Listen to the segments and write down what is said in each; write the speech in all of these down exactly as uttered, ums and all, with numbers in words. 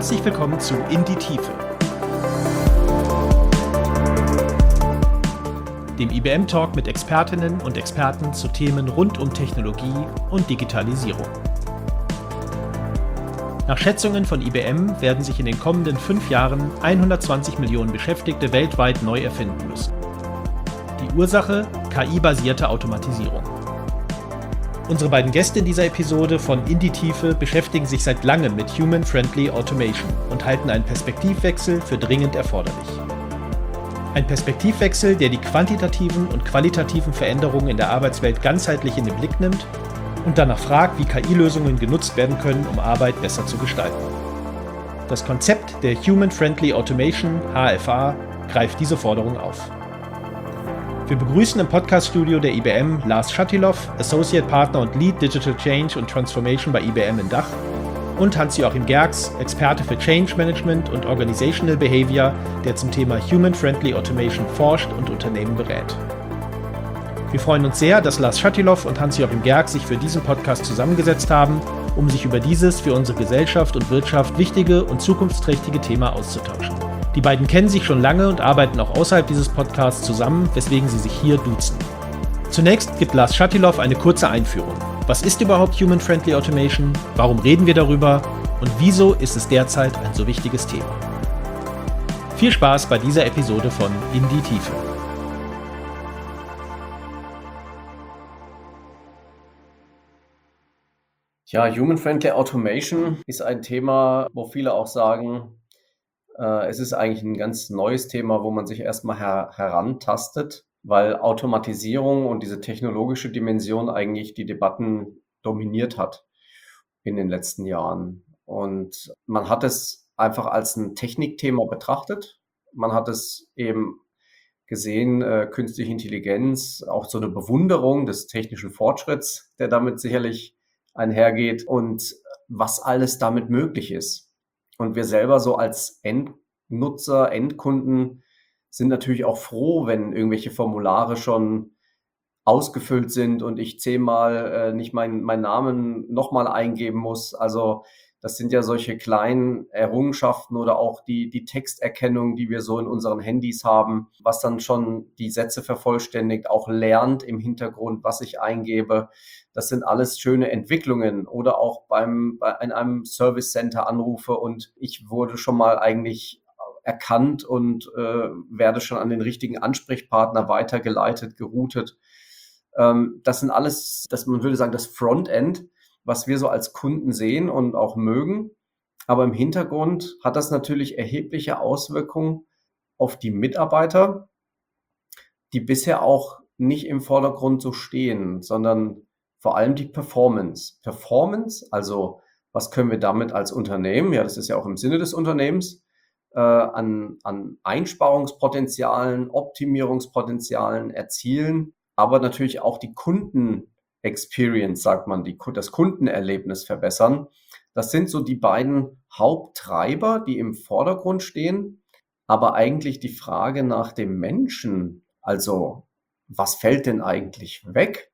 Herzlich willkommen zu In die Tiefe, dem I B M-Talk mit Expertinnen und Experten zu Themen rund um Technologie und Digitalisierung. Nach Schätzungen von I B M werden sich in den kommenden fünf Jahren hundertzwanzig Millionen Beschäftigte weltweit neu erfinden müssen. Die Ursache: K I-basierte Automatisierung. Unsere beiden Gäste in dieser Episode von In die Tiefe beschäftigen sich seit langem mit Human-Friendly Automation und halten einen Perspektivwechsel für dringend erforderlich. Ein Perspektivwechsel, der die quantitativen und qualitativen Veränderungen in der Arbeitswelt ganzheitlich in den Blick nimmt und danach fragt, wie K I-Lösungen genutzt werden können, um Arbeit besser zu gestalten. Das Konzept der Human-Friendly Automation, H F A, greift diese Forderung auf. Wir begrüßen im Podcast-Studio der I B M Lars Schattiloff, Associate Partner und Lead Digital Change und Transformation bei I B M in Dach, und Hans-Joachim Gerx, Experte für Change Management und Organizational Behavior, der zum Thema Human-Friendly Automation forscht und Unternehmen berät. Wir freuen uns sehr, dass Lars Schattiloff und Hans-Joachim Gerx sich für diesen Podcast zusammengesetzt haben, um sich über dieses für unsere Gesellschaft und Wirtschaft wichtige und zukunftsträchtige Thema auszutauschen. Die beiden kennen sich schon lange und arbeiten auch außerhalb dieses Podcasts zusammen, weswegen sie sich hier duzen. Zunächst gibt Lars Schattiloff eine kurze Einführung. Was ist überhaupt Human-Friendly Automation? Warum reden wir darüber? Und wieso ist es derzeit ein so wichtiges Thema? Viel Spaß bei dieser Episode von In die Tiefe. Ja, Human-Friendly Automation ist ein Thema, wo viele auch sagen, äh, es ist eigentlich ein ganz neues Thema, wo man sich erstmal her- herantastet, weil Automatisierung und diese technologische Dimension eigentlich die Debatten dominiert hat in den letzten Jahren. Und man hat es einfach als ein Technikthema betrachtet. Man hat es eben gesehen, äh, künstliche Intelligenz, auch so eine Bewunderung des technischen Fortschritts, der damit sicherlich einhergeht und was alles damit möglich ist. Und wir selber so als Endnutzer, Endkunden sind natürlich auch froh, wenn irgendwelche Formulare schon ausgefüllt sind und ich zehnmal äh, nicht meinen mein Namen nochmal eingeben muss. Also das sind ja solche kleinen Errungenschaften oder auch die, die Texterkennung, die wir so in unseren Handys haben, was dann schon die Sätze vervollständigt, auch lernt im Hintergrund, was ich eingebe. Das sind alles schöne Entwicklungen. Oder auch beim, bei in einem Service Center anrufe und ich wurde schon mal eigentlich erkannt und äh, werde schon an den richtigen Ansprechpartner weitergeleitet, geroutet. Ähm, das sind alles, das, man würde sagen, das Frontend, was wir so als Kunden sehen und auch mögen. Aber im Hintergrund hat das natürlich erhebliche Auswirkungen auf die Mitarbeiter, die bisher auch nicht im Vordergrund so stehen, sondern vor allem die Performance. Performance, also was können wir damit als Unternehmen, ja, das ist ja auch im Sinne des Unternehmens, äh, an, an Einsparungspotenzialen, Optimierungspotenzialen erzielen, aber natürlich auch die Kunden-Experience, sagt man, die, das Kundenerlebnis verbessern. Das sind so die beiden Haupttreiber, die im Vordergrund stehen. Aber eigentlich die Frage nach dem Menschen, also was fällt denn eigentlich weg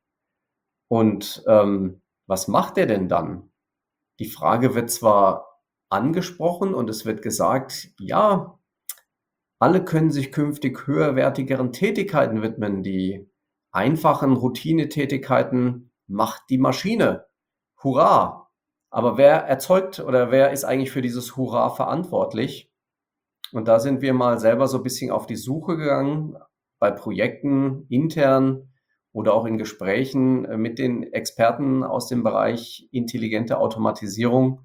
und ähm, was macht er denn dann? Die Frage wird zwar angesprochen und es wird gesagt, ja, alle können sich künftig höherwertigeren Tätigkeiten widmen, die einfachen Routinetätigkeiten macht die Maschine. Hurra! Aber wer erzeugt oder wer ist eigentlich für dieses Hurra verantwortlich? Und da sind wir mal selber so ein bisschen auf die Suche gegangen, bei Projekten intern oder auch in Gesprächen mit den Experten aus dem Bereich intelligente Automatisierung,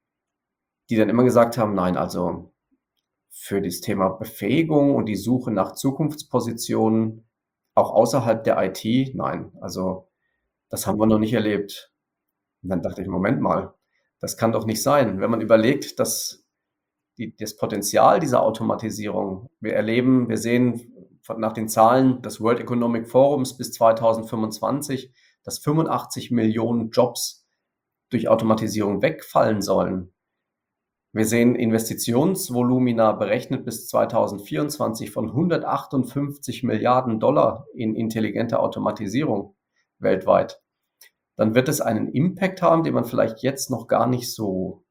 die dann immer gesagt haben, nein, also für das Thema Befähigung und die Suche nach Zukunftspositionen auch außerhalb der I T, nein, also das haben wir noch nicht erlebt. Und dann dachte ich, Moment mal, das kann doch nicht sein. Wenn man überlegt, dass die, das Potenzial dieser Automatisierung, wir erleben, wir sehen von, nach den Zahlen des World Economic Forums bis zweitausendfünfundzwanzig, dass fünfundachtzig Millionen Jobs durch Automatisierung wegfallen sollen. Wir sehen Investitionsvolumina berechnet bis zweitausendvierundzwanzig von hundertachtundfünfzig Milliarden Dollar in intelligente Automatisierung weltweit. Dann wird es einen Impact haben, den man vielleicht jetzt noch gar nicht so,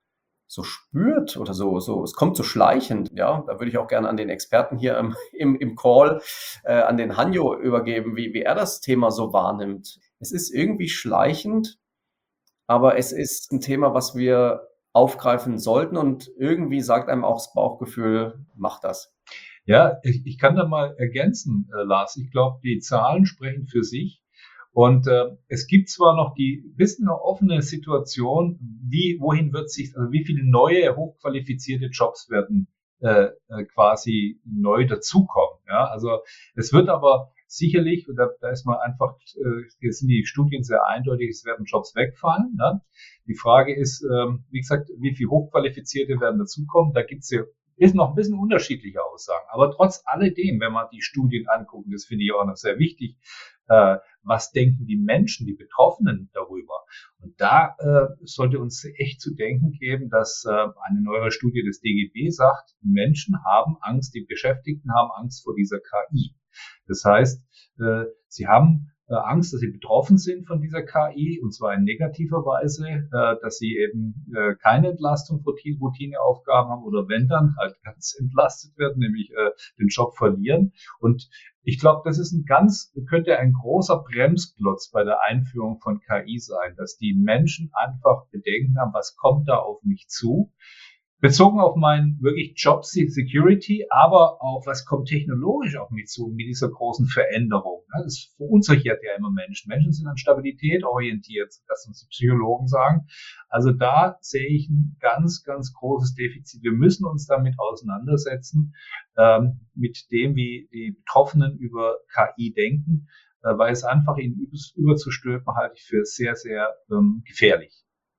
so spürt oder so, so, es kommt so schleichend, ja. Da würde ich auch gerne an den Experten hier im, im, im Call, äh, an den Hanjo übergeben, wie, wie er das Thema so wahrnimmt. Es ist irgendwie schleichend, aber es ist ein Thema, was wir aufgreifen sollten und irgendwie sagt einem auch das Bauchgefühl, mach das. Ja, ich, ich kann da mal ergänzen, äh, Lars. Ich glaube, die Zahlen sprechen für sich. Und äh, es gibt zwar noch die bisschen eine offene Situation, wie wohin wird sich, also wie viele neue hochqualifizierte Jobs werden äh, äh, quasi neu dazukommen. Ja, also es wird aber sicherlich, und da, da ist man einfach, äh, hier sind die Studien sehr eindeutig, es werden Jobs wegfallen. Ne? Die Frage ist, ähm, wie gesagt, wie viele hochqualifizierte werden dazukommen? Da gibt's ja ist noch ein bisschen unterschiedliche Aussagen. Aber trotz alledem, wenn man die Studien anguckt, das finde ich auch noch sehr wichtig, äh, was denken die Menschen, die Betroffenen darüber? Und da äh, sollte uns echt zu denken geben, dass äh, eine neuere Studie des D G B sagt, Menschen haben Angst, die Beschäftigten haben Angst vor dieser K I. Das heißt, äh, sie haben äh, Angst, dass sie betroffen sind von dieser K I, und zwar in negativer Weise, äh, dass sie eben äh, keine Entlastung für Routineaufgaben haben oder wenn dann halt ganz entlastet werden, nämlich äh, den Job verlieren. Und ich glaube, das ist ein ganz, könnte ein großer Bremsklotz bei der Einführung von K I sein, dass die Menschen einfach Bedenken haben, was kommt da auf mich zu? Bezogen auf meinen wirklich Job Security, aber auch, was kommt technologisch auf mich zu mit dieser großen Veränderung. Das verunsichert ja immer Menschen. Menschen sind an Stabilität orientiert, das uns die Psychologen sagen. Also da sehe ich ein ganz, ganz großes Defizit. Wir müssen uns damit auseinandersetzen, ähm, mit dem, wie die Betroffenen über K I denken, äh, weil es einfach ihnen überzustülpen halte ich für sehr, sehr ähm, gefährlich.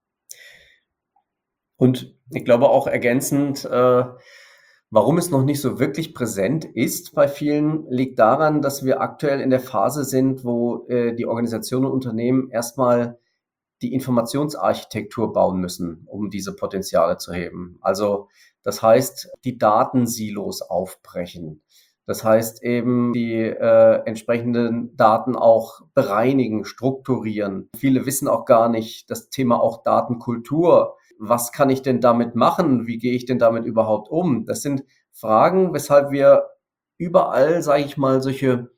Und ich glaube auch ergänzend, äh, warum es noch nicht so wirklich präsent ist bei vielen, liegt daran, dass wir aktuell in der Phase sind, wo äh, die Organisationen und Unternehmen erstmal die Informationsarchitektur bauen müssen, um diese Potenziale zu heben. Also das heißt, die Datensilos aufbrechen. Das heißt eben, die äh, entsprechenden Daten auch bereinigen, strukturieren. Viele wissen auch gar nicht, das Thema auch Datenkultur. Was kann ich denn damit machen? Wie gehe ich denn damit überhaupt um? Das sind Fragen, weshalb wir überall, sage ich mal, solche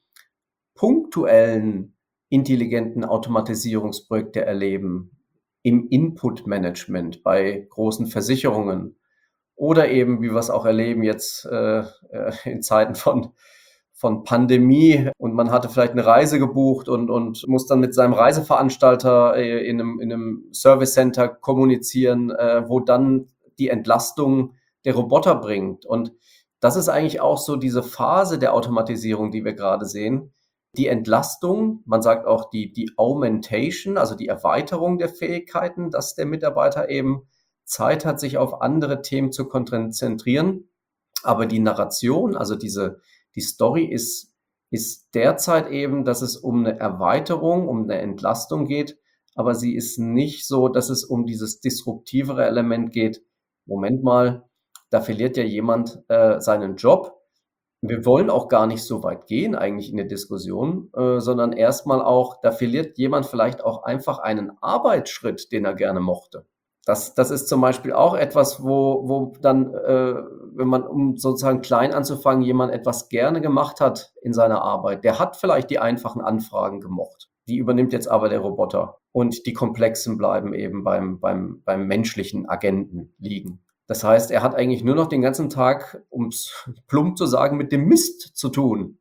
punktuellen, intelligenten Automatisierungsprojekte erleben. Im Input-Management bei großen Versicherungen oder eben, wie wir es auch erleben jetzt äh, in Zeiten von von Pandemie und man hatte vielleicht eine Reise gebucht und, und muss dann mit seinem Reiseveranstalter in einem, in einem Service Center kommunizieren, äh, wo dann die Entlastung der Roboter bringt. Und das ist eigentlich auch so diese Phase der Automatisierung, die wir gerade sehen. Die Entlastung, man sagt auch die, die Augmentation, also die Erweiterung der Fähigkeiten, dass der Mitarbeiter eben Zeit hat, sich auf andere Themen zu konzentrieren. Aber die Narration, also diese Die Story ist, ist derzeit eben, dass es um eine Erweiterung, um eine Entlastung geht, aber sie ist nicht so, dass es um dieses disruptivere Element geht. Moment mal, da verliert ja jemand äh, seinen Job. Wir wollen auch gar nicht so weit gehen eigentlich in der Diskussion, äh, sondern erstmal auch, da verliert jemand vielleicht auch einfach einen Arbeitsschritt, den er gerne mochte. Das, das ist zum Beispiel auch etwas, wo, wo dann, äh, wenn man, um sozusagen klein anzufangen, jemand etwas gerne gemacht hat in seiner Arbeit, der hat vielleicht die einfachen Anfragen gemocht. Die übernimmt jetzt aber der Roboter. Und die komplexen bleiben eben beim, beim, beim menschlichen Agenten liegen. Das heißt, er hat eigentlich nur noch den ganzen Tag, um es plump zu sagen, mit dem Mist zu tun.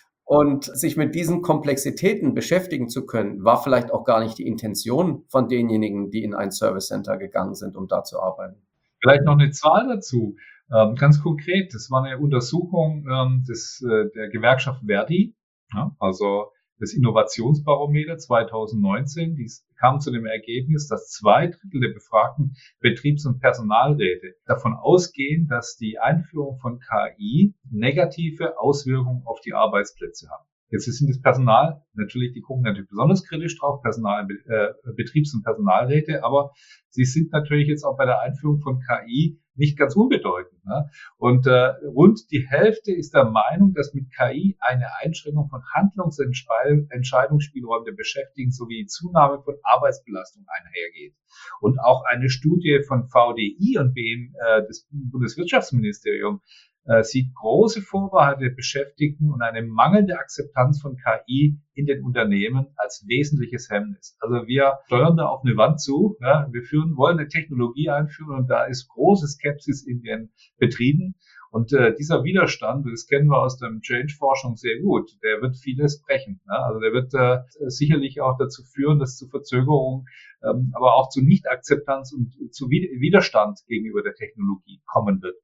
Und sich mit diesen Komplexitäten beschäftigen zu können, war vielleicht auch gar nicht die Intention von denjenigen, die in ein Service Center gegangen sind, um da zu arbeiten. Vielleicht noch eine Zahl dazu. Ähm, ganz konkret, das war eine Untersuchung ähm, des, äh, der Gewerkschaft Verdi, ja, also das Innovationsbarometer zwanzig neunzehn, die kam zu dem Ergebnis, dass zwei Drittel der befragten Betriebs- und Personalräte davon ausgehen, dass die Einführung von K I negative Auswirkungen auf die Arbeitsplätze haben. Jetzt sind das Personal, natürlich, die gucken natürlich besonders kritisch drauf, Personal, äh, Betriebs- und Personalräte, aber sie sind natürlich jetzt auch bei der Einführung von K I nicht ganz unbedeutend. Ne? Und äh, rund die Hälfte ist der Meinung, dass mit K I eine Einschränkung von Handlungsentscheidungsspielräumen der Beschäftigten sowie die Zunahme von Arbeitsbelastung einhergeht. Und auch eine Studie von V D I und B M, äh, des Bundeswirtschaftsministeriums äh, sieht große Vorbehalte der Beschäftigten und eine mangelnde Akzeptanz von K I in den Unternehmen als wesentliches Hemmnis. Also wir steuern da auf eine Wand zu. Ja, wir führen, wollen eine Technologie einführen und da ist große Skepsis in den Betrieben. Und äh, dieser Widerstand, das kennen wir aus der Change-Forschung sehr gut, der wird vieles brechen. Ne? Also der wird äh, sicherlich auch dazu führen, dass zu Verzögerungen, ähm, aber auch zu Nichtakzeptanz und zu Widerstand gegenüber der Technologie kommen wird.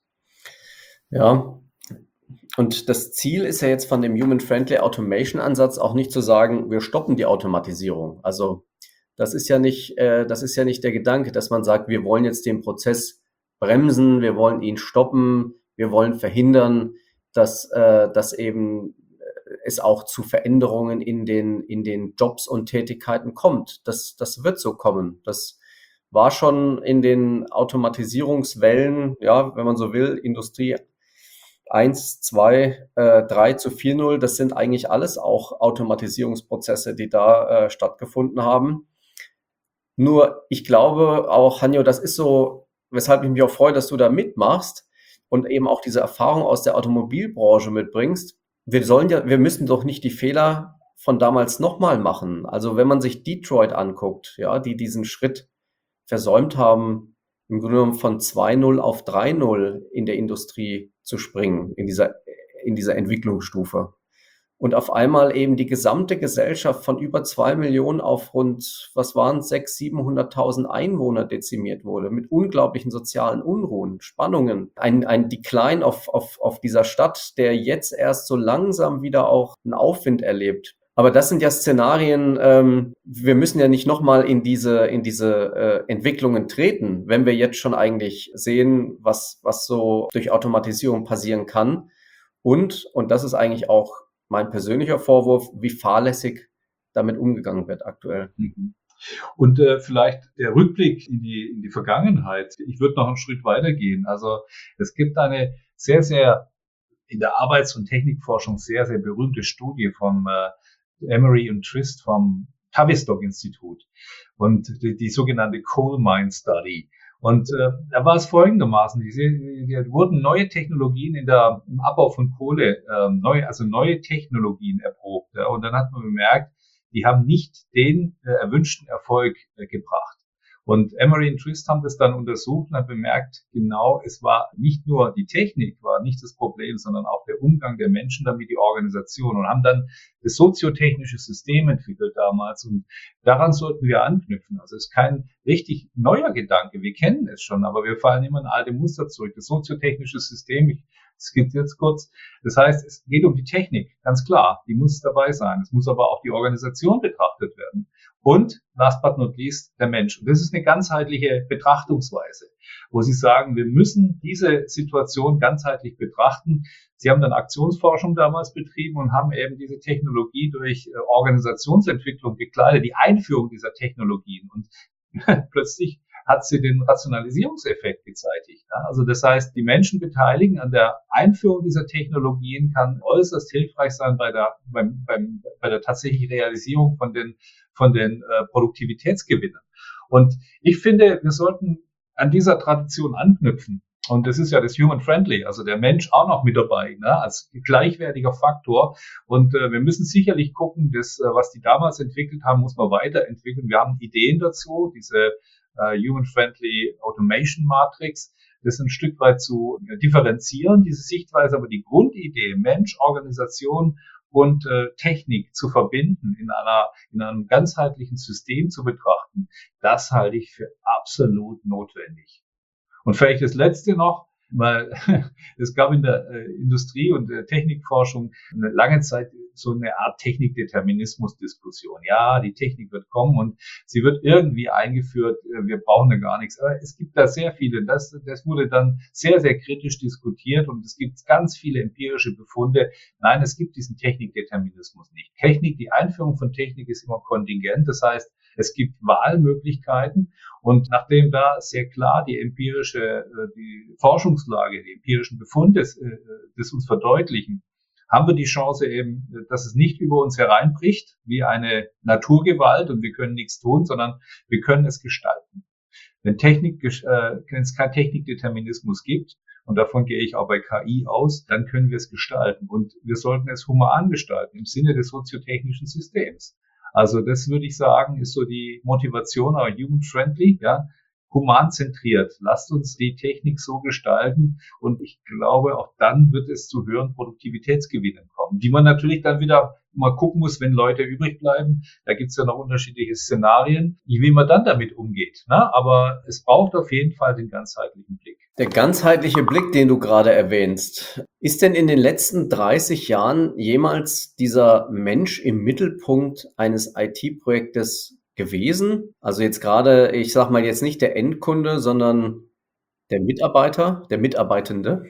Ja, und das Ziel ist ja jetzt von dem Human-Friendly Automation-Ansatz auch nicht zu sagen, wir stoppen die Automatisierung. Also das ist ja nicht, äh, das ist ja nicht der Gedanke, dass man sagt, wir wollen jetzt den Prozess bremsen, wir wollen ihn stoppen, wir wollen verhindern, dass, äh, dass eben es auch zu Veränderungen in den, in den Jobs und Tätigkeiten kommt. Das, das wird so kommen. Das war schon in den Automatisierungswellen, ja, wenn man so will, Industrie eins, zwei, drei zu vier null, das sind eigentlich alles auch Automatisierungsprozesse, die da äh, stattgefunden haben. Nur ich glaube auch, Hanjo, das ist so, weshalb ich mich auch freue, dass du da mitmachst und eben auch diese Erfahrung aus der Automobilbranche mitbringst. Wir sollen ja, wir müssen doch nicht die Fehler von damals nochmal machen. Also wenn man sich Detroit anguckt, ja, die diesen Schritt versäumt haben, im Grunde genommen von zwei null auf drei null in der Industrie zu springen, in dieser, in dieser Entwicklungsstufe. Und auf einmal eben die gesamte Gesellschaft von über zwei Millionen auf rund, was waren es, sechshunderttausend, siebenhunderttausend Einwohner dezimiert wurde, mit unglaublichen sozialen Unruhen, Spannungen. Ein, ein Decline auf, auf, auf dieser Stadt, der jetzt erst so langsam wieder auch einen Aufwind erlebt. Aber das sind ja Szenarien, ähm, wir müssen ja nicht nochmal in diese, in diese äh, Entwicklungen treten, wenn wir jetzt schon eigentlich sehen, was, was so durch Automatisierung passieren kann. Und, und das ist eigentlich auch mein persönlicher Vorwurf, wie fahrlässig damit umgegangen wird aktuell. Und äh, vielleicht der Rückblick in die, in die Vergangenheit. Ich würde noch einen Schritt weitergehen. Also es gibt eine sehr, sehr in der Arbeits- und Technikforschung sehr, sehr berühmte Studie vom äh, Emery und Trist vom Tavistock-Institut und die, die sogenannte Coal Mine Study. Und äh, da war es folgendermaßen, die, die wurden neue Technologien in der, im Abbau von Kohle, äh, neu, also neue Technologien erprobt. Ja, und dann hat man bemerkt, die haben nicht den äh, erwünschten Erfolg äh, gebracht. Und Emery und Trist haben das dann untersucht und haben bemerkt, genau, es war nicht nur die Technik, war nicht das Problem, sondern auch der Umgang der Menschen damit, die Organisation, und haben dann das soziotechnische System entwickelt damals, und daran sollten wir anknüpfen. Also es ist kein richtig neuer Gedanke, wir kennen es schon, aber wir fallen immer in alte Muster zurück. Das soziotechnische System, ich skizziere jetzt kurz, das heißt, es geht um die Technik, ganz klar, die muss dabei sein. Es muss aber auch die Organisation betrachtet werden. Und, last but not least, der Mensch. Und das ist eine ganzheitliche Betrachtungsweise, wo Sie sagen, wir müssen diese Situation ganzheitlich betrachten. Sie haben dann Aktionsforschung damals betrieben und haben eben diese Technologie durch äh, Organisationsentwicklung begleitet, die Einführung dieser Technologien. Und plötzlich hat sie den Rationalisierungseffekt gezeitigt. Ja? Also das heißt, die Menschen beteiligen an der Einführung dieser Technologien kann äußerst hilfreich sein bei der, beim, beim, bei der tatsächlichen Realisierung von den, von den äh, Produktivitätsgewinnen. Und ich finde, wir sollten an dieser Tradition anknüpfen. Und das ist ja das Human Friendly, also der Mensch auch noch mit dabei, ne, als gleichwertiger Faktor. Und äh, wir müssen sicherlich gucken, dass, äh, was die damals entwickelt haben, muss man weiterentwickeln. Wir haben Ideen dazu, diese äh, Human Friendly Automation Matrix, das ein Stück weit zu äh, differenzieren, diese Sichtweise, aber die Grundidee, Mensch, Organisation und äh, Technik zu verbinden, in einer in einem ganzheitlichen System zu betrachten, das halte ich für absolut notwendig. Und vielleicht das Letzte noch, weil es gab in der äh, Industrie- und der Technikforschung eine lange Zeit so eine Art Technikdeterminismus-Diskussion. Ja, die Technik wird kommen und sie wird irgendwie eingeführt, wir brauchen da gar nichts. Aber es gibt da sehr viele, das, das wurde dann sehr, sehr kritisch diskutiert und es gibt ganz viele empirische Befunde. Nein, es gibt diesen Technikdeterminismus nicht. Technik, die Einführung von Technik ist immer kontingent, das heißt, es gibt Wahlmöglichkeiten und nachdem da sehr klar die empirische, die Forschungslage, die empirischen Befunde das uns verdeutlichen, haben wir die Chance eben, dass es nicht über uns hereinbricht wie eine Naturgewalt und wir können nichts tun, sondern wir können es gestalten. Wenn Technik, äh, wenn es keinen Technikdeterminismus gibt, und davon gehe ich auch bei K I aus, dann können wir es gestalten und wir sollten es human gestalten im Sinne des soziotechnischen Systems. Also das würde ich sagen, ist so die Motivation, aber human-friendly, ja, human-zentriert. Lasst uns die Technik so gestalten und ich glaube, auch dann wird es zu höheren Produktivitätsgewinnen kommen, die man natürlich dann wieder mal gucken muss, wenn Leute übrig bleiben. Da gibt es ja noch unterschiedliche Szenarien, wie man dann damit umgeht. Ne? Aber es braucht auf jeden Fall den ganzheitlichen Blick. Der ganzheitliche Blick, den du gerade erwähnst, ist denn in den letzten dreißig Jahren jemals dieser Mensch im Mittelpunkt eines I T-Projektes gewesen? Also jetzt gerade, ich sag mal jetzt nicht der Endkunde, sondern der Mitarbeiter, der Mitarbeitende?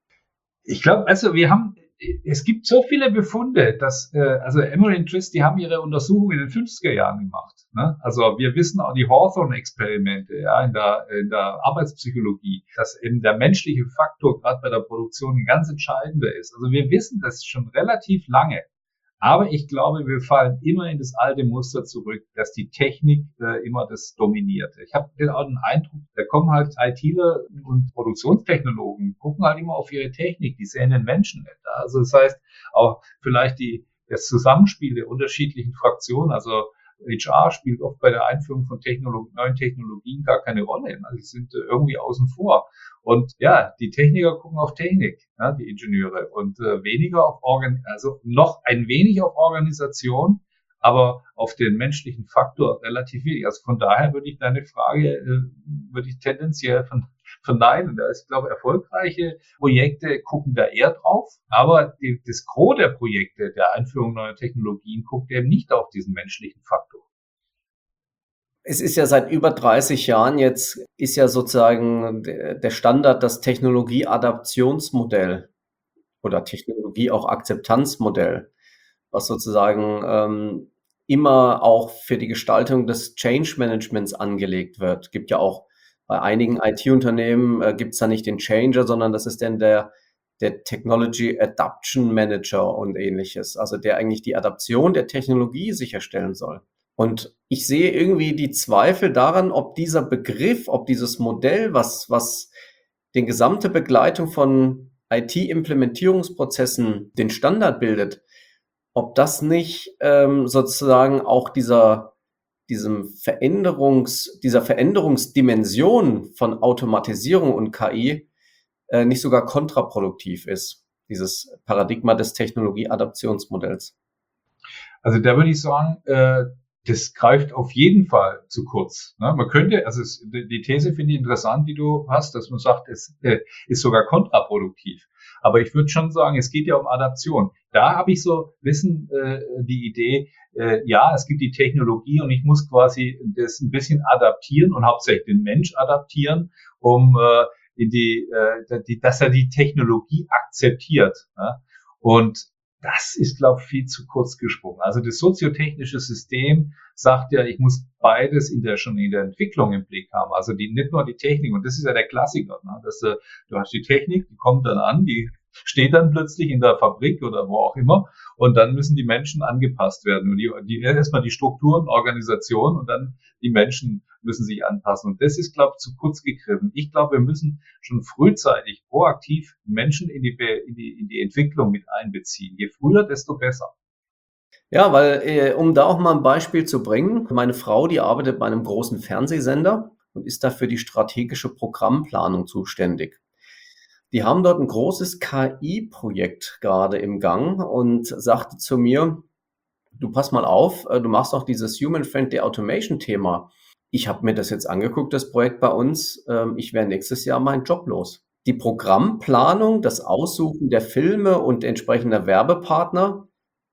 Ich glaube, also wir haben, es gibt so viele Befunde, dass, äh, also Emory und Twist, die haben ihre Untersuchungen in den fünfziger Jahren gemacht. Ne? Also wir wissen auch die Hawthorne-Experimente, ja, in der, in der Arbeitspsychologie, dass eben der menschliche Faktor gerade bei der Produktion ein ganz entscheidender ist. Also wir wissen das schon relativ lange. Aber ich glaube, wir fallen immer in das alte Muster zurück, dass die Technik äh, immer das dominiert. Ich habe auch den Eindruck, da kommen halt ITler und Produktionstechnologen, gucken halt immer auf ihre Technik, die sehen den Menschen nicht. Also das heißt, auch vielleicht die, das Zusammenspiel der unterschiedlichen Fraktionen, also H R spielt oft bei der Einführung von Technolog- neuen Technologien gar keine Rolle. Also sie sind äh, irgendwie außen vor. Und ja, die Techniker gucken auf Technik, ja, die Ingenieure, und äh, weniger auf Organ, also noch ein wenig auf Organisation, aber auf den menschlichen Faktor relativ wenig. Also von daher würde ich deine Frage, äh, würde ich tendenziell von, verneinen. Da ist, ich glaube, erfolgreiche Projekte gucken da eher drauf, aber die, das Gros der Projekte der Einführung neuer Technologien guckt eben nicht auf diesen menschlichen Faktor. Es ist ja seit über dreißig Jahren jetzt, ist ja sozusagen der Standard das Technologie-Adaptionsmodell oder Technologie auch Akzeptanzmodell, was sozusagen ähm, immer auch für die Gestaltung des Change-Managements angelegt wird. Gibt ja auch bei einigen I T-Unternehmen äh, gibt es da nicht den Changer, sondern das ist dann der, der Technology Adaption Manager und ähnliches, also der eigentlich die Adaption der Technologie sicherstellen soll. Und ich sehe irgendwie die Zweifel daran, ob dieser Begriff, ob dieses Modell, was, was die gesamte Begleitung von I T-Implementierungsprozessen den Standard bildet, ob das nicht ähm, sozusagen auch dieser, diesem Veränderungs, dieser Veränderungsdimension von Automatisierung und K I äh, nicht sogar kontraproduktiv ist, dieses Paradigma des Technologie-Adaptionsmodells. Also da würde ich sagen, äh, das greift auf jeden Fall zu kurz. Ne? Man könnte, also es, die These finde ich interessant, die du hast, dass man sagt, es äh, ist sogar kontraproduktiv. Aber ich würde schon sagen, es geht ja um Adaption. Da habe ich so wissen äh, die Idee, äh, ja, es gibt die Technologie und ich muss quasi das ein bisschen adaptieren und hauptsächlich den Mensch adaptieren, um äh, in die, äh, die, dass er die Technologie akzeptiert. Ne? Und das ist, glaube ich, viel zu kurz gesprungen. Also das soziotechnische System sagt ja, ich muss beides in der schon in der Entwicklung im Blick haben. Also die nicht nur die Technik, und das ist ja der Klassiker, ne? Dass äh, du hast die Technik, die kommt dann an, die steht dann plötzlich in der Fabrik oder wo auch immer, und dann müssen die Menschen angepasst werden. Und die, die erstmal die Strukturen, Organisation und dann die Menschen müssen sich anpassen. Und das ist, glaube ich, zu kurz gegriffen. Ich glaube, wir müssen schon frühzeitig proaktiv Menschen in die, in die, in die Entwicklung mit einbeziehen. Je früher, desto besser. Ja, weil, äh, um da auch mal ein Beispiel zu bringen, meine Frau, die arbeitet bei einem großen Fernsehsender und ist dafür die strategische Programmplanung zuständig. Die haben dort ein großes K I-Projekt gerade im Gang und sagte zu mir, du pass mal auf, du machst auch dieses Human-Friendly Automation-Thema. Ich habe mir das jetzt angeguckt, das Projekt bei uns. Ich wäre nächstes Jahr meinen Job los. Die Programmplanung, das Aussuchen der Filme und entsprechender Werbepartner,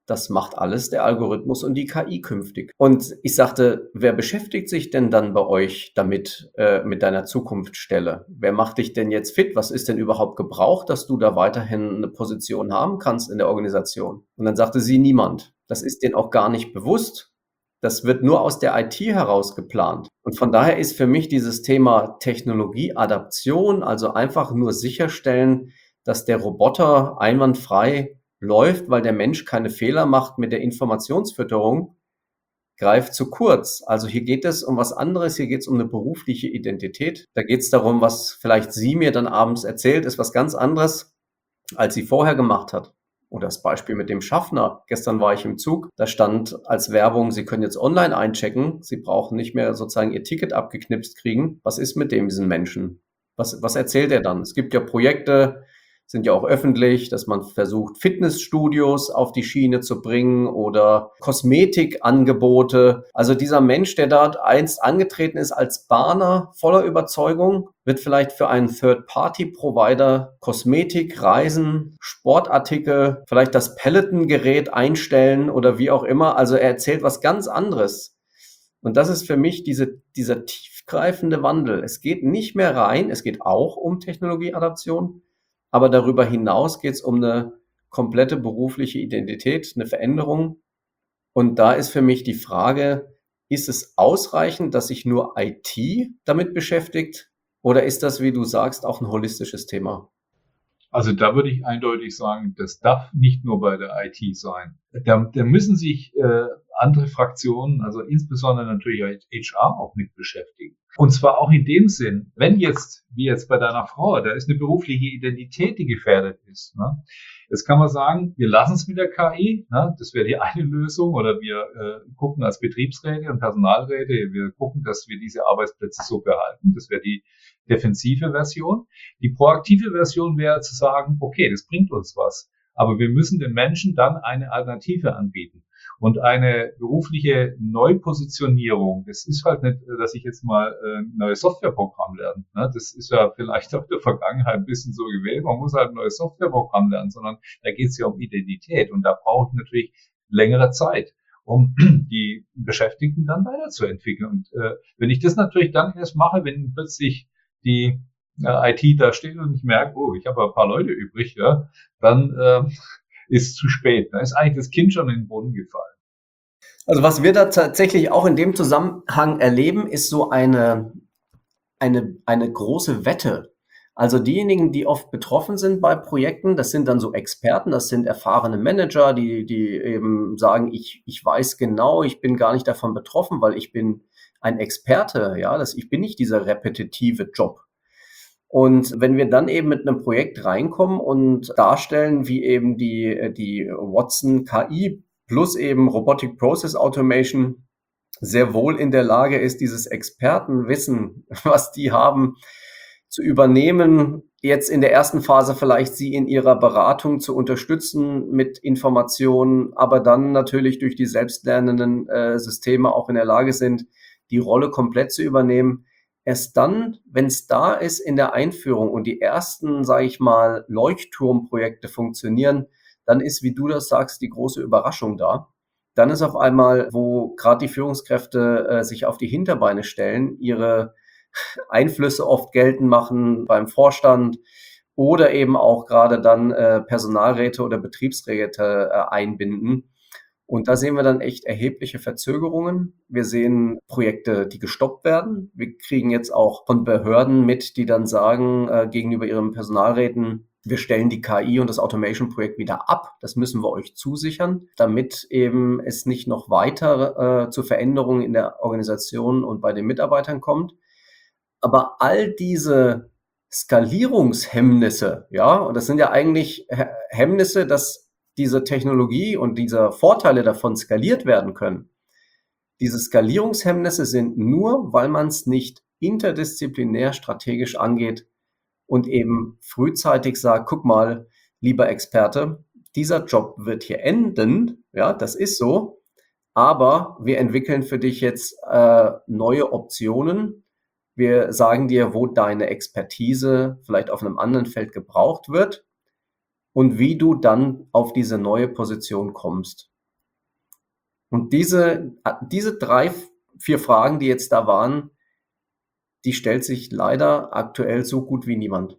das macht alles der Algorithmus und die K I künftig. Und ich sagte, wer beschäftigt sich denn dann bei euch damit, äh, mit deiner Zukunftsstelle? Wer macht dich denn jetzt fit? Was ist denn überhaupt gebraucht, dass du da weiterhin eine Position haben kannst in der Organisation? Und dann sagte sie, niemand. Das ist denen auch gar nicht bewusst. Das wird nur aus der I T heraus geplant. Und von daher ist für mich dieses Thema Technologieadaption, also einfach nur sicherstellen, dass der Roboter einwandfrei läuft, weil der Mensch keine Fehler macht mit der Informationsfütterung, greift zu kurz. Also hier geht es um was anderes, hier geht es um eine berufliche Identität. Da geht es darum, was vielleicht sie mir dann abends erzählt, ist was ganz anderes, als sie vorher gemacht hat. Oder das Beispiel mit dem Schaffner. Gestern war ich im Zug, da stand als Werbung, Sie können jetzt online einchecken, Sie brauchen nicht mehr sozusagen Ihr Ticket abgeknipst kriegen. Was ist mit dem, diesen Menschen? Was, was erzählt er dann? Es gibt ja Projekte, sind ja auch öffentlich, dass man versucht, Fitnessstudios auf die Schiene zu bringen oder Kosmetikangebote. Also dieser Mensch, der dort einst angetreten ist als Bahner voller Überzeugung, wird vielleicht für einen Third-Party-Provider Kosmetik, Reisen, Sportartikel, vielleicht das Peloton-Gerät einstellen oder wie auch immer. Also er erzählt was ganz anderes. Und das ist für mich diese, dieser tiefgreifende Wandel. Es geht nicht mehr rein, es geht auch um Technologieadaption, aber darüber hinaus geht es um eine komplette berufliche Identität, eine Veränderung. Und da ist für mich die Frage, ist es ausreichend, dass sich nur I T damit beschäftigt? Oder ist das, wie du sagst, auch ein holistisches Thema? Also da würde ich eindeutig sagen, das darf nicht nur bei der I T sein. Da, da müssen sich äh, andere Fraktionen, also insbesondere natürlich H R auch mit beschäftigen. Und zwar auch in dem Sinn, wenn jetzt, wie jetzt bei deiner Frau, da ist eine berufliche Identität, die gefährdet ist. Ne? Jetzt kann man sagen, wir lassen es mit der K I, ne? Das wäre die eine Lösung, oder wir äh, gucken als Betriebsräte und Personalräte, wir gucken, dass wir diese Arbeitsplätze so behalten. Das wäre die defensive Version. Die proaktive Version wäre zu sagen, okay, das bringt uns was, aber wir müssen den Menschen dann eine Alternative anbieten. Und eine berufliche Neupositionierung, das ist halt nicht, dass ich jetzt mal ein neues Softwareprogramm lerne. Das ist ja vielleicht auch in der Vergangenheit ein bisschen so gewählt. Man muss halt ein neues Softwareprogramm lernen, sondern da geht es ja um Identität. Und da brauche ich natürlich längere Zeit, um die Beschäftigten dann weiterzuentwickeln. Und äh, wenn ich das natürlich dann erst mache, wenn plötzlich die äh, I T da steht und ich merke, oh, ich habe ein paar Leute übrig, ja, dann äh, ist zu spät. Da ist eigentlich das Kind schon in den Boden gefallen. Also was wir da tatsächlich auch in dem Zusammenhang erleben, ist so eine, eine, eine große Wette. Also diejenigen, die oft betroffen sind bei Projekten, das sind dann so Experten, das sind erfahrene Manager, die, die eben sagen, ich, ich weiß genau, ich bin gar nicht davon betroffen, weil ich bin ein Experte, ja, das, ich bin nicht dieser repetitive Job. Und wenn wir dann eben mit einem Projekt reinkommen und darstellen, wie eben die, die Watson K I plus eben Robotic Process Automation sehr wohl in der Lage ist, dieses Expertenwissen, was die haben, zu übernehmen, jetzt in der ersten Phase vielleicht sie in ihrer Beratung zu unterstützen mit Informationen, aber dann natürlich durch die selbstlernenden äh, Systeme auch in der Lage sind, die Rolle komplett zu übernehmen. Erst dann, wenn es da ist in der Einführung und die ersten, sage ich mal, Leuchtturmprojekte funktionieren, dann ist, wie du das sagst, die große Überraschung da. Dann ist auf einmal, wo gerade die Führungskräfte äh, sich auf die Hinterbeine stellen, ihre Einflüsse oft geltend machen beim Vorstand oder eben auch gerade dann äh, Personalräte oder Betriebsräte äh, einbinden. Und da sehen wir dann echt erhebliche Verzögerungen. Wir sehen Projekte, die gestoppt werden. Wir kriegen jetzt auch von Behörden mit, die dann sagen äh, gegenüber ihren Personalräten, wir stellen die K I und das Automation-Projekt wieder ab. Das müssen wir euch zusichern, damit eben es nicht noch weiter äh, zu Veränderungen in der Organisation und bei den Mitarbeitern kommt. Aber all diese Skalierungshemmnisse, ja, und das sind ja eigentlich Hemmnisse, dass diese Technologie und diese Vorteile davon skaliert werden können. Diese Skalierungshemmnisse sind nur, weil man es nicht interdisziplinär strategisch angeht und eben frühzeitig sagt, guck mal, lieber Experte, dieser Job wird hier enden, ja, das ist so, aber wir entwickeln für dich jetzt äh, neue Optionen. Wir sagen dir, wo deine Expertise vielleicht auf einem anderen Feld gebraucht wird und wie du dann auf diese neue Position kommst. Und diese, diese drei, vier Fragen, die jetzt da waren, die stellt sich leider aktuell so gut wie niemand.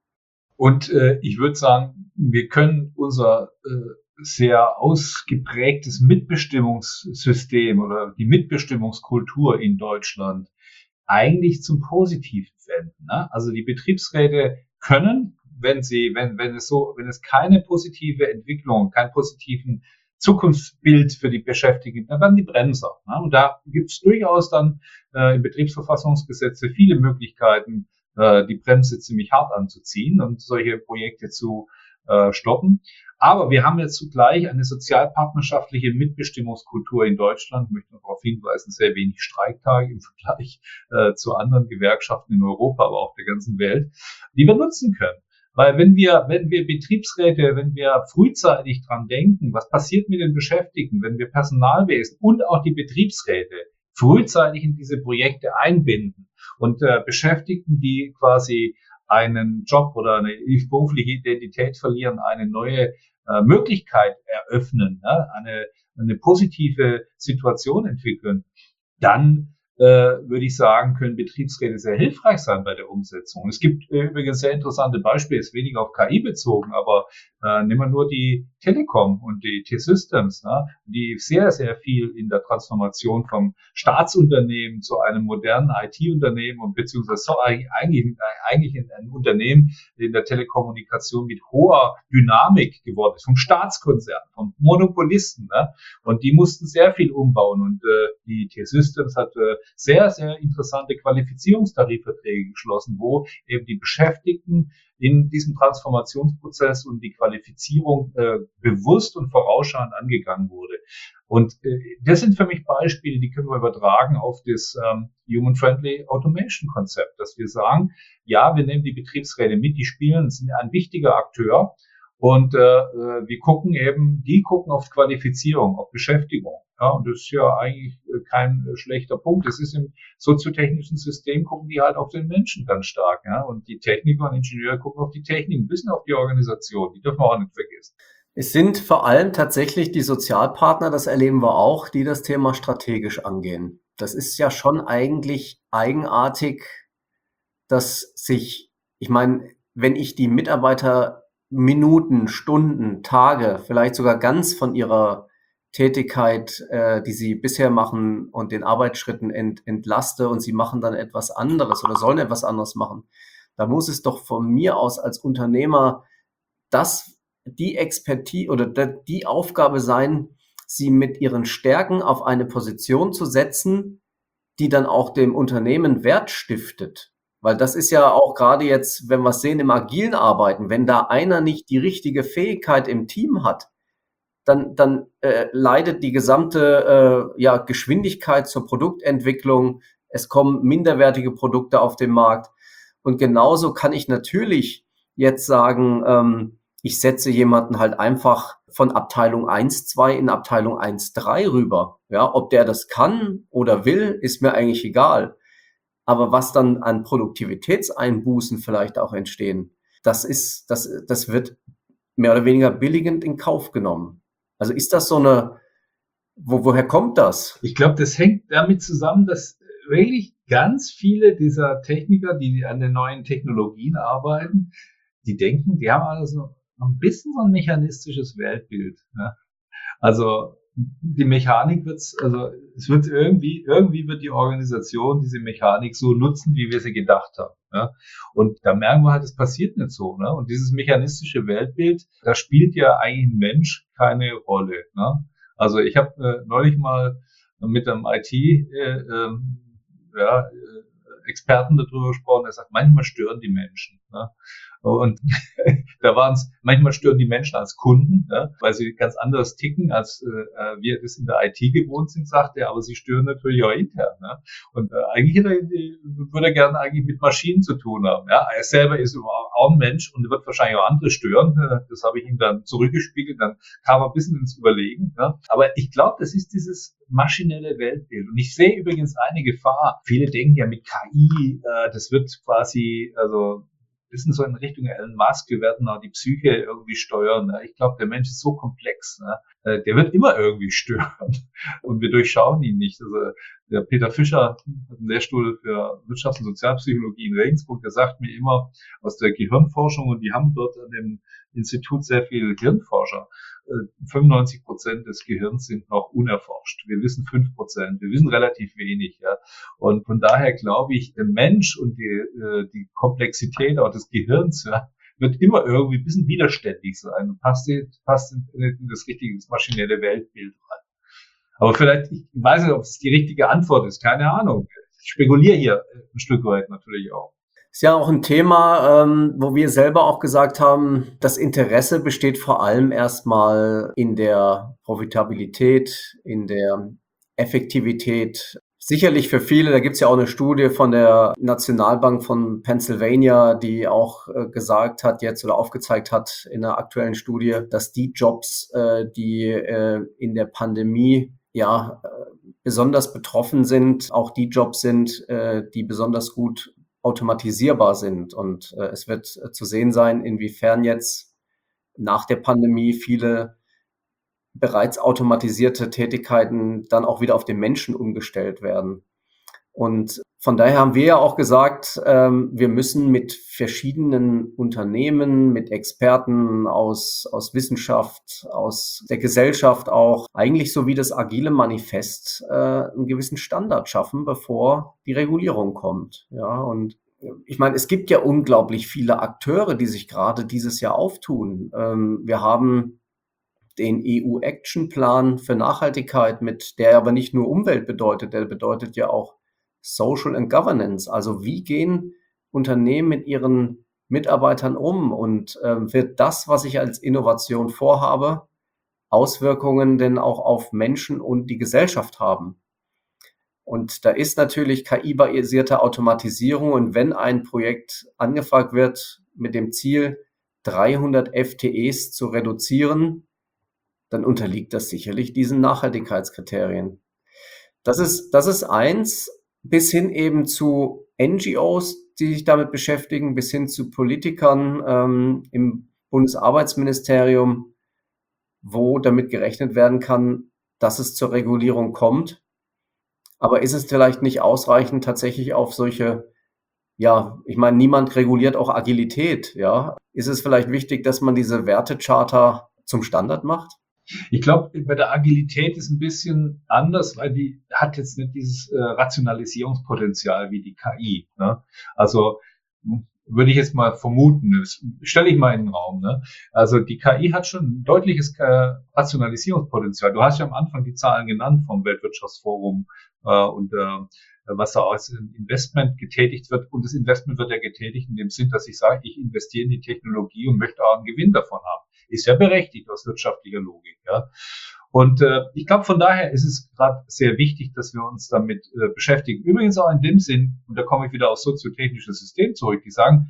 Und äh, ich würde sagen, wir können unser äh, sehr ausgeprägtes Mitbestimmungssystem oder die Mitbestimmungskultur in Deutschland eigentlich zum Positiven wenden. Ne? Also die Betriebsräte können, wenn sie, wenn, wenn es so, wenn es keine positive Entwicklung, keinen positiven Zukunftsbild für die Beschäftigten, dann werden die Bremser. Ne? Und da gibt es durchaus dann äh, im Betriebsverfassungsgesetz viele Möglichkeiten, äh, die Bremse ziemlich hart anzuziehen und solche Projekte zu äh, stoppen. Aber wir haben jetzt zugleich eine sozialpartnerschaftliche Mitbestimmungskultur in Deutschland. Ich möchte noch darauf hinweisen, sehr wenig Streiktage im Vergleich äh, zu anderen Gewerkschaften in Europa, aber auch der ganzen Welt, die wir nutzen können. Weil wenn wir, wenn wir Betriebsräte, wenn wir frühzeitig dran denken, was passiert mit den Beschäftigten, wenn wir Personalwesen und auch die Betriebsräte frühzeitig in diese Projekte einbinden und äh, Beschäftigten, die quasi einen Job oder eine berufliche Identität verlieren, eine neue äh, Möglichkeit eröffnen, ne? eine, eine positive Situation entwickeln, dann äh, würde ich sagen, können Betriebsräte sehr hilfreich sein bei der Umsetzung. Es gibt äh, übrigens sehr interessante Beispiele, ist weniger auf K I bezogen, aber äh, nehmen wir nur die Telekom und die T-Systems, ne, die sehr, sehr viel in der Transformation vom Staatsunternehmen zu einem modernen I T-Unternehmen und beziehungsweise so eigentlich, eigentlich ein Unternehmen in der Telekommunikation mit hoher Dynamik geworden ist, vom Staatskonzern, vom Monopolisten. Ne, und die mussten sehr viel umbauen und äh, die T-Systems hat äh, sehr, sehr interessante Qualifizierungstarifverträge geschlossen, wo eben die Beschäftigten in diesem Transformationsprozess und die Qualifizierung äh, bewusst und vorausschauend angegangen wurde. Und äh, das sind für mich Beispiele, die können wir übertragen auf das ähm, Human-Friendly Automation-Konzept, dass wir sagen, ja, wir nehmen die Betriebsräte mit, die spielen, sind ein wichtiger Akteur. Und äh, wir gucken eben, die gucken auf Qualifizierung, auf Beschäftigung. Ja, und das ist ja eigentlich kein schlechter Punkt. Das ist im soziotechnischen System, gucken die halt auf den Menschen ganz stark. Ja, und die Techniker und Ingenieure gucken auf die Technik, ein bisschen auf die Organisation. Die dürfen wir auch nicht vergessen. Es sind vor allem tatsächlich die Sozialpartner, das erleben wir auch, die das Thema strategisch angehen. Das ist ja schon eigentlich eigenartig, dass sich, ich meine, wenn ich die Mitarbeiter Minuten, Stunden, Tage, vielleicht sogar ganz von ihrer Tätigkeit, äh, die sie bisher machen und den Arbeitsschritten ent, entlaste und sie machen dann etwas anderes oder sollen etwas anderes machen, da muss es doch von mir aus als Unternehmer das, die Expertise oder die Aufgabe sein, sie mit ihren Stärken auf eine Position zu setzen, die dann auch dem Unternehmen Wert stiftet. Weil das ist ja auch gerade jetzt, wenn wir es sehen, im agilen Arbeiten, wenn da einer nicht die richtige Fähigkeit im Team hat, dann, dann äh, leidet die gesamte äh, ja, Geschwindigkeit zur Produktentwicklung. Es kommen minderwertige Produkte auf den Markt. Und genauso kann ich natürlich jetzt sagen, ähm, ich setze jemanden halt einfach von Abteilung eins zwei in Abteilung eins drei rüber. Ja, ob der das kann oder will, ist mir eigentlich egal. Aber was dann an Produktivitätseinbußen vielleicht auch entstehen, das ist, das, das wird mehr oder weniger billigend in Kauf genommen. Also ist das so eine, wo, woher kommt das? Ich glaube, das hängt damit zusammen, dass wirklich ganz viele dieser Techniker, die an den neuen Technologien arbeiten, die denken, die haben alles noch, noch ein bisschen so ein mechanistisches Weltbild. Ne? Also die Mechanik wird's, also es wird irgendwie, irgendwie wird die Organisation diese Mechanik so nutzen, wie wir sie gedacht haben. Ja? Und da merken wir halt, es passiert nicht so. Ne? Und dieses mechanistische Weltbild, da spielt ja eigentlich ein Mensch keine Rolle. Ne? Also ich habe äh, neulich mal mit einem I T äh, äh, ja, äh, Experten darüber gesprochen, der sagt, manchmal stören die Menschen. Ne? Und da waren es, manchmal stören die Menschen als Kunden, ja, weil sie ganz anders ticken, als äh, wir das in der I T gewohnt sind, sagt er, aber sie stören natürlich auch intern. Ne? Und äh, eigentlich hätte er, würde er gerne eigentlich mit Maschinen zu tun haben. Ja? Er selber ist auch ein Mensch und wird wahrscheinlich auch andere stören. Das habe ich ihm dann zurückgespiegelt, dann kam er ein bisschen ins Überlegen. Ja? Aber ich glaube, das ist dieses maschinelle Weltbild. Und ich sehe übrigens eine Gefahr. Viele denken ja mit K I, äh, das wird quasi, also bisschen so in Richtung Elon Musk, wir werden auch die Psyche irgendwie steuern. Ne? Ich glaube, der Mensch ist so komplex, ne? Der wird immer irgendwie stören und wir durchschauen ihn nicht. Also der Peter Fischer hat einen Lehrstuhl für Wirtschafts- und Sozialpsychologie in Regensburg, der sagt mir immer aus der Gehirnforschung, und die haben dort an dem Institut sehr viele Hirnforscher, fünfundneunzig Prozent des Gehirns sind noch unerforscht. Wir wissen fünf Prozent. Wir wissen relativ wenig, ja. Und von daher glaube ich, der Mensch und die, die Komplexität auch des Gehirns, ja, wird immer irgendwie ein bisschen widerständig sein und passt, passt in, in das richtige, das maschinelle Weltbild rein. Aber vielleicht, ich weiß nicht, ob es die richtige Antwort ist, keine Ahnung. Ich spekuliere hier ein Stück weit natürlich auch. Ist ja auch ein Thema, ähm, wo wir selber auch gesagt haben, das Interesse besteht vor allem erstmal in der Profitabilität, in der Effektivität. Sicherlich für viele, da gibt's ja auch eine Studie von der Nationalbank von Pennsylvania, die auch äh, gesagt hat jetzt oder aufgezeigt hat in einer aktuellen Studie, dass die Jobs, äh, die äh, in der Pandemie ja äh, besonders betroffen sind, auch die Jobs sind, äh, die besonders gut automatisierbar sind. Und äh, es wird äh, zu sehen sein, inwiefern jetzt nach der Pandemie viele bereits automatisierte Tätigkeiten dann auch wieder auf den Menschen umgestellt werden. Und von daher haben wir ja auch gesagt, ähm, wir müssen mit verschiedenen Unternehmen, mit Experten aus, aus Wissenschaft, aus der Gesellschaft auch, eigentlich so wie das Agile Manifest, äh, einen gewissen Standard schaffen, bevor die Regulierung kommt. Ja, und ich meine, es gibt ja unglaublich viele Akteure, die sich gerade dieses Jahr auftun. Ähm, wir haben den E U-Action-Plan für Nachhaltigkeit, mit der aber nicht nur Umwelt bedeutet, der bedeutet ja auch Social and Governance. Also wie gehen Unternehmen mit ihren Mitarbeitern um und äh, wird das, was ich als Innovation vorhabe, Auswirkungen denn auch auf Menschen und die Gesellschaft haben? Und da ist natürlich K I-basierte Automatisierung, und wenn ein Projekt angefragt wird mit dem Ziel, dreihundert F T Es zu reduzieren, dann unterliegt das sicherlich diesen Nachhaltigkeitskriterien. Das ist, das ist eins, bis hin eben zu N G Os, die sich damit beschäftigen, bis hin zu Politikern ähm, im Bundesarbeitsministerium, wo damit gerechnet werden kann, dass es zur Regulierung kommt. Aber ist es vielleicht nicht ausreichend, tatsächlich auf solche, ja, ich meine, niemand reguliert auch Agilität, ja. Ist es vielleicht wichtig, dass man diese Wertecharta zum Standard macht? Ich glaube, bei der Agilität ist ein bisschen anders, weil die hat jetzt nicht dieses äh, Rationalisierungspotenzial wie die K I. Ne? Also würde ich jetzt mal vermuten, das stelle ich mal in den Raum. Ne? Also die K I hat schon ein deutliches äh, Rationalisierungspotenzial. Du hast ja am Anfang die Zahlen genannt vom Weltwirtschaftsforum äh, und äh, was da als Investment getätigt wird. Und das Investment wird ja getätigt in dem Sinn, dass ich sage, ich investiere in die Technologie und möchte auch einen Gewinn davon haben. Ist ja berechtigt aus wirtschaftlicher Logik. Ja. Und äh, ich glaube, von daher ist es gerade sehr wichtig, dass wir uns damit äh, beschäftigen. Übrigens auch in dem Sinn, und da komme ich wieder aufs soziotechnische System zurück, die sagen,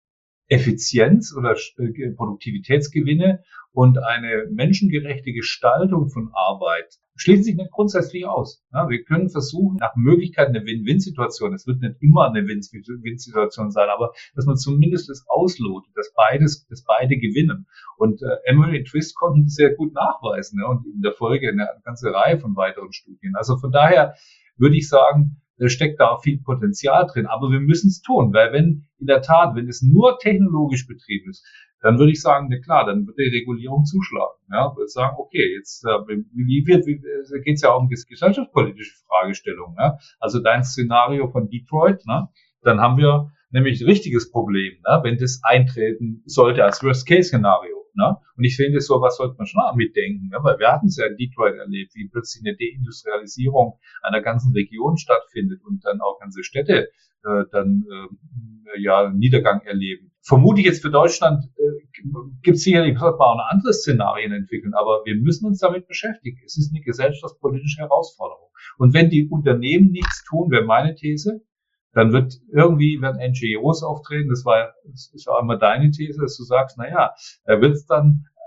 Effizienz oder äh, Produktivitätsgewinne und eine menschengerechte Gestaltung von Arbeit schließen sich nicht grundsätzlich aus. Ja, wir können versuchen, nach Möglichkeit eine Win-Win-Situation, es wird nicht immer eine Win-Win-Situation sein, aber dass man zumindest das auslotet, dass beides, dass beide gewinnen. Und äh, Emery und Twist konnten das sehr gut nachweisen, ja, und in der Folge eine ganze Reihe von weiteren Studien. Also von daher würde ich sagen, da steckt da auch viel Potenzial drin, aber wir müssen es tun, weil wenn in der Tat, wenn es nur technologisch betrieben ist, dann würde ich sagen, na klar, dann wird die Regulierung zuschlagen. Ja, würde sagen, okay, jetzt äh, wie wird, wie, geht es ja auch um gesellschaftspolitische Fragestellungen. Ja? Also dein Szenario von Detroit, ne? Dann haben wir nämlich ein richtiges Problem, ne? Wenn das eintreten sollte als Worst-Case-Szenario. Ne? Und ich finde, sowas sollte man schon auch mitdenken, ne? Weil wir hatten es ja in Detroit erlebt, wie plötzlich eine Deindustrialisierung einer ganzen Region stattfindet und dann auch ganze Städte äh, dann äh, ja Niedergang erleben. Vermute ich jetzt für Deutschland, äh, gibt es sicherlich, sollte man auch noch andere Szenarien entwickeln, aber wir müssen uns damit beschäftigen. Es ist eine gesellschaftspolitische Herausforderung. Und wenn die Unternehmen nichts tun, wäre meine These, dann wird irgendwie, werden N G Os auftreten, das war, das ist ja immer deine These, dass du sagst, na ja, da wird es dann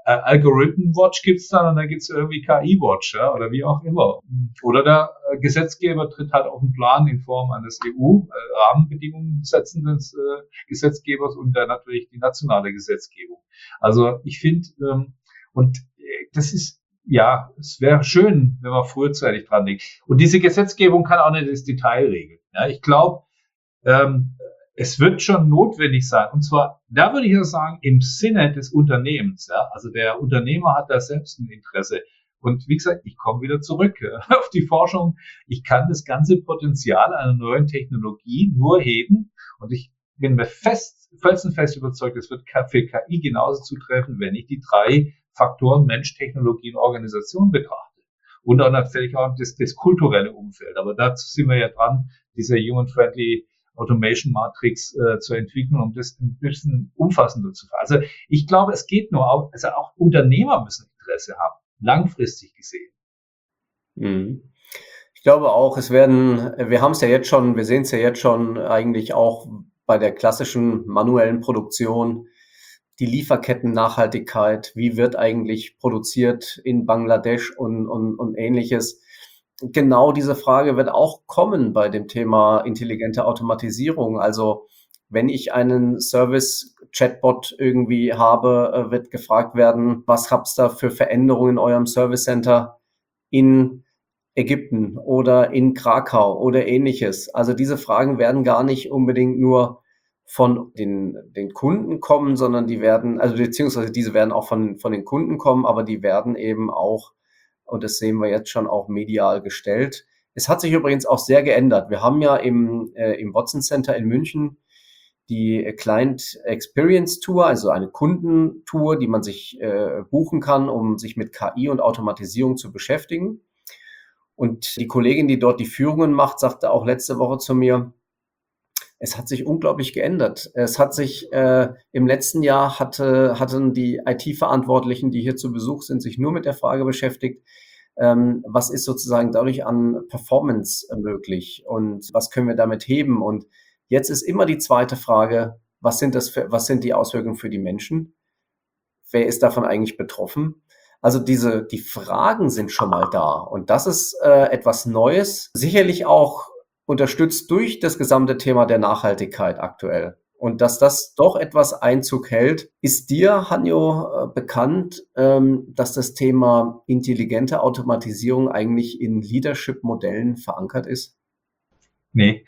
Algorithm Watch gibt's dann und dann gibt's irgendwie K I Watch, ja, oder wie auch immer. Oder der äh, Gesetzgeber tritt halt auf den Plan in Form eines E U-Rahmenbedingungen setzenden äh, Gesetzgebers und dann natürlich die nationale Gesetzgebung. Also ich finde, ähm, und das ist, ja, es wäre schön, wenn man frühzeitig dran liegt. Und diese Gesetzgebung kann auch nicht das Detail regeln. Ja, ich glaube, ähm, es wird schon notwendig sein. Und zwar, da würde ich ja sagen, im Sinne des Unternehmens. Ja, also der Unternehmer hat da selbst ein Interesse. Und wie gesagt, ich komme wieder zurück äh, auf die Forschung. Ich kann das ganze Potenzial einer neuen Technologie nur heben. Und ich bin mir fest, felsenfest überzeugt, es wird für K I genauso zutreffen, wenn ich die drei Faktoren Mensch, Technologie und Organisation betrachte. Und dann natürlich auch das, das kulturelle Umfeld. Aber dazu sind wir ja dran, diese Human-Friendly Automation Matrix äh, zu entwickeln, um das ein bisschen umfassender zu fassen. Also ich glaube, es geht nur auch, also auch Unternehmer müssen Interesse haben, langfristig gesehen. Mhm. Ich glaube auch, es werden, wir haben es ja jetzt schon, wir sehen es ja jetzt schon eigentlich auch bei der klassischen manuellen Produktion, die Lieferketten-Nachhaltigkeit, wie wird eigentlich produziert in Bangladesch und, und, und ähnliches. Genau diese Frage wird auch kommen bei dem Thema intelligente Automatisierung. Also wenn ich einen Service-Chatbot irgendwie habe, wird gefragt werden, was habt ihr da für Veränderungen in eurem Service Center in Ägypten oder in Krakau oder ähnliches. Also diese Fragen werden gar nicht unbedingt nur von den, den Kunden kommen, sondern die werden, also beziehungsweise diese werden auch von, von den Kunden kommen, aber die werden eben auch, und das sehen wir jetzt schon auch medial gestellt. Es hat sich übrigens auch sehr geändert. Wir haben ja im, äh, im Watson Center in München die Client Experience Tour, also eine Kundentour, die man sich äh, buchen kann, um sich mit K I und Automatisierung zu beschäftigen. Und die Kollegin, die dort die Führungen macht, sagte auch letzte Woche zu mir, es hat sich unglaublich geändert. Es hat sich äh, im letzten Jahr hatte, hatten die I T-Verantwortlichen, die hier zu Besuch sind, sich nur mit der Frage beschäftigt, ähm, was ist sozusagen dadurch an Performance möglich und was können wir damit heben? Und jetzt ist immer die zweite Frage, was sind das für, was sind die Auswirkungen für die Menschen? Wer ist davon eigentlich betroffen? Also diese, die Fragen sind schon mal da und das ist äh, etwas Neues, sicherlich auch unterstützt durch das gesamte Thema der Nachhaltigkeit aktuell. Und dass das doch etwas Einzug hält. Ist dir, Hanjo, bekannt, dass das Thema intelligente Automatisierung eigentlich in Leadership-Modellen verankert ist? Nee.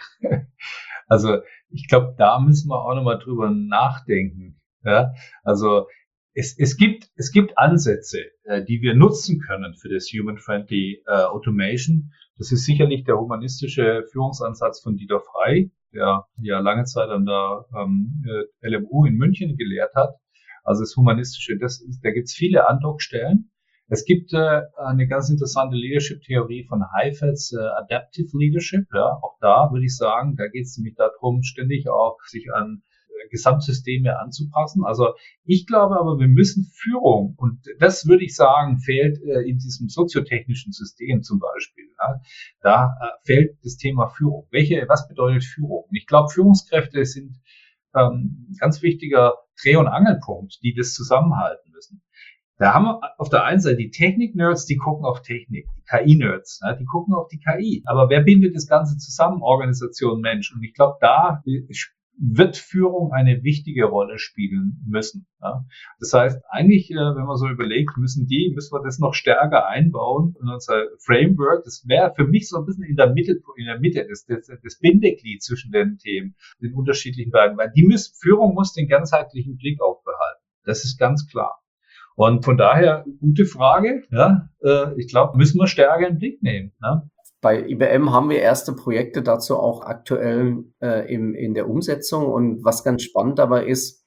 Also ich glaube, da müssen wir auch nochmal drüber nachdenken. Ja? Also es, es gibt es gibt Ansätze, äh, die wir nutzen können für das Human-Friendly äh, Automation. Das ist sicherlich der humanistische Führungsansatz von Dieter Frey, der ja lange Zeit an der ähm, L M U in München gelehrt hat. Also das Humanistische, das ist, da gibt es viele Andockstellen. Es gibt äh, eine ganz interessante Leadership-Theorie von Heifetz, äh, Adaptive Leadership. Ja, auch da würde ich sagen, da geht es nämlich darum, ständig auch sich an Gesamtsysteme anzupassen. Also ich glaube aber, wir müssen Führung, und das würde ich sagen, fehlt äh, in diesem soziotechnischen System zum Beispiel. Ja. Da äh, fehlt das Thema Führung. Welche, was bedeutet Führung? Und ich glaube, Führungskräfte sind ähm, ganz wichtiger Dreh- und Angelpunkt, die das zusammenhalten müssen. Da haben wir auf der einen Seite die Technik-Nerds, die gucken auf Technik, die K I-Nerds, ja, die gucken auf die K I. Aber wer bindet das Ganze zusammen? Organisation, Mensch. Und ich glaube, da wird Führung eine wichtige Rolle spielen müssen. Ja. Das heißt, eigentlich, wenn man so überlegt, müssen die, müssen wir das noch stärker einbauen in unser Framework. Das wäre für mich so ein bisschen in der Mitte, in der Mitte, das, das, das Bindeglied zwischen den Themen, den unterschiedlichen beiden, weil die müssen, Führung muss den ganzheitlichen Blick aufbehalten. Das ist ganz klar. Und von daher, gute Frage, ja, ich glaube, müssen wir stärker in den Blick nehmen. Ne? Bei I B M haben wir erste Projekte dazu auch aktuell äh, im, in der Umsetzung. Und was ganz spannend dabei ist,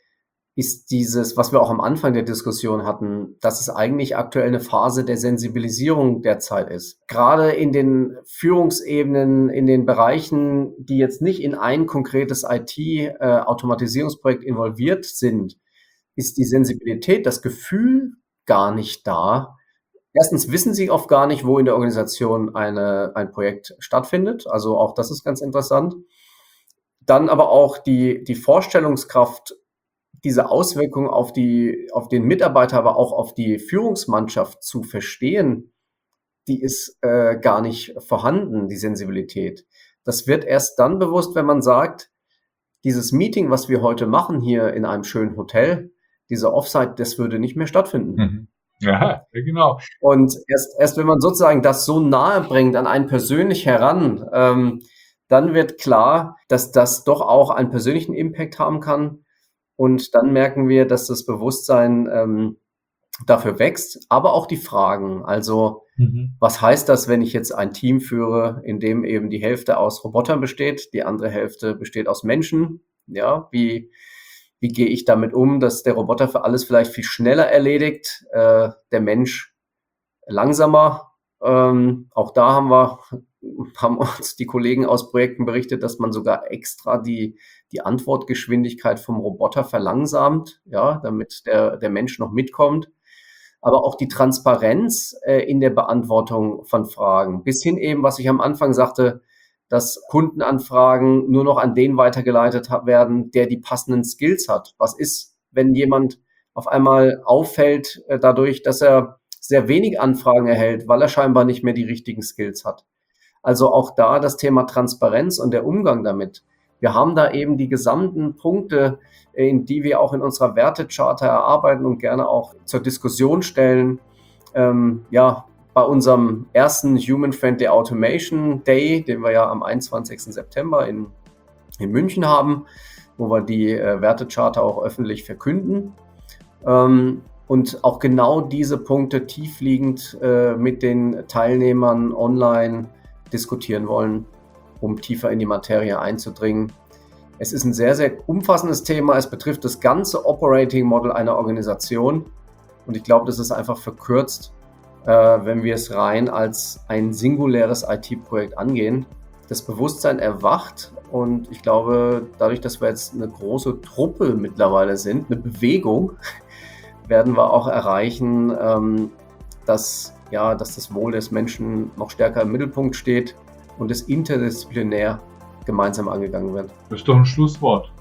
ist dieses, was wir auch am Anfang der Diskussion hatten, dass es eigentlich aktuell eine Phase der Sensibilisierung derzeit ist. Gerade in den Führungsebenen, in den Bereichen, die jetzt nicht in ein konkretes I T-Automatisierungsprojekt involviert sind, ist die Sensibilität, das Gefühl gar nicht da. Erstens wissen sie oft gar nicht, wo in der Organisation eine, ein Projekt stattfindet. Also auch das ist ganz interessant. Dann aber auch die, die Vorstellungskraft, diese Auswirkungen auf die, auf den Mitarbeiter, aber auch auf die Führungsmannschaft zu verstehen, die ist äh, gar nicht vorhanden, die Sensibilität. Das wird erst dann bewusst, wenn man sagt, dieses Meeting, was wir heute machen hier in einem schönen Hotel, diese Offsite, das würde nicht mehr stattfinden. Mhm. Ja, genau. Und erst, erst wenn man sozusagen das so nahe bringt an einen persönlich heran, ähm, dann wird klar, dass das doch auch einen persönlichen Impact haben kann. Und dann merken wir, dass das Bewusstsein ähm, dafür wächst, aber auch die Fragen. Also, mhm. was heißt das, wenn ich jetzt ein Team führe, in dem eben die Hälfte aus Robotern besteht, die andere Hälfte besteht aus Menschen? Ja, wie, wie gehe ich damit um, dass der Roboter für alles vielleicht viel schneller erledigt, äh, der Mensch langsamer? Ähm, auch da haben wir, haben uns die Kollegen aus Projekten berichtet, dass man sogar extra die, die Antwortgeschwindigkeit vom Roboter verlangsamt, ja, damit der, der Mensch noch mitkommt. Aber auch die Transparenz äh, in der Beantwortung von Fragen. Bis hin eben, was ich am Anfang sagte, dass Kundenanfragen nur noch an den weitergeleitet werden, der die passenden Skills hat. Was ist, wenn jemand auf einmal auffällt äh, dadurch, dass er sehr wenig Anfragen erhält, weil er scheinbar nicht mehr die richtigen Skills hat? Also auch da das Thema Transparenz und der Umgang damit. Wir haben da eben die gesamten Punkte, in die wir auch in unserer Wertecharta erarbeiten und gerne auch zur Diskussion stellen. Ähm, ja, bei unserem ersten Human-Friendly Automation Day, den wir ja am einundzwanzigsten September in, in München haben, wo wir die äh, Wertecharta auch öffentlich verkünden. Ähm, und auch genau diese Punkte tiefliegend äh, mit den Teilnehmern online diskutieren wollen, um tiefer in die Materie einzudringen. Es ist ein sehr, sehr umfassendes Thema. Es betrifft das ganze Operating Model einer Organisation. Und ich glaube, das ist einfach verkürzt, äh, wenn wir es rein als ein singuläres I T-Projekt angehen. Das Bewusstsein erwacht. Und ich glaube, dadurch, dass wir jetzt eine große Truppe mittlerweile sind, eine Bewegung, werden wir auch erreichen, ähm, dass, ja, dass das Wohl des Menschen noch stärker im Mittelpunkt steht und es interdisziplinär gemeinsam angegangen wird. Das ist doch ein Schlusswort.